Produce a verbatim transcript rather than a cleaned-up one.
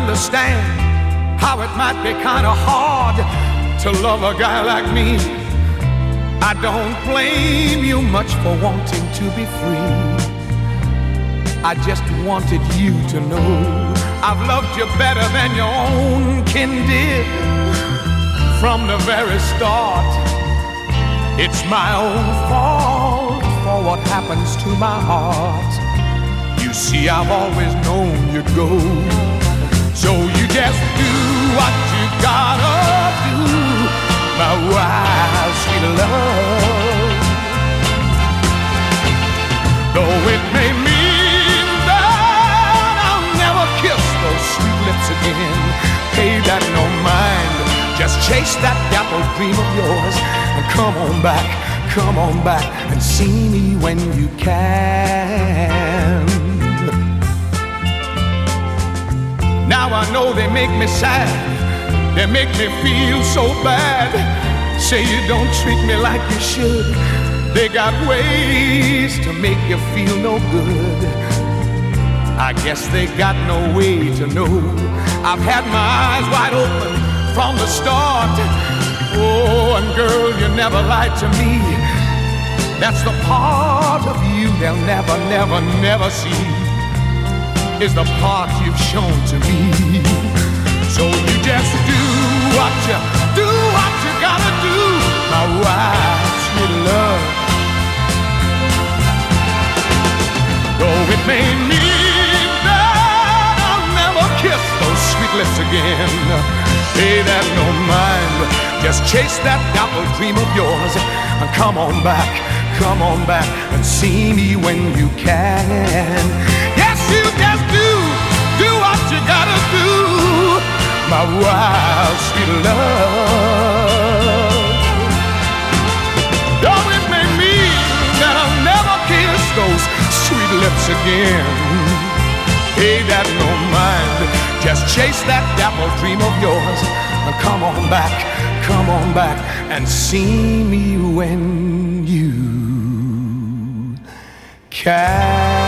understand how it might be kind of hard to love a guy like me. I don't blame you much for wanting to be free. I just wanted you to know I've loved you better than your own kin did from the very start. It's my own fault for what happens to my heart. You see, I've always known you'd go, so you just do what you gotta do, my wild, sweet love. Though it may mean that I'll never kiss those sweet lips again, pay that no mind. Just chase that dappled dream of yours and come on back, come on back and see me when you can. Now I know they make me sad, they make me feel so bad. Say you don't treat me like you should. They got ways to make you feel no good. I guess they got no way to know I've had my eyes wide open from the start. Oh, and girl, you never lied to me. That's the part of you they'll never, never, never see, is the part you've shown to me. So you just do what you, do what you gotta do, my wild, sweet love. Though it may mean that I'll never kiss those sweet lips again, pay that no mind. Just chase that dappled dream of yours and come on back, come on back and see me when you can. Yes, you just do, do what you gotta do, my wild, sweet love. Though it may mean that I'll never kiss those sweet lips again, pay that no mind. Just chase that dappled dream of yours and come on back, come on back and see me when you can.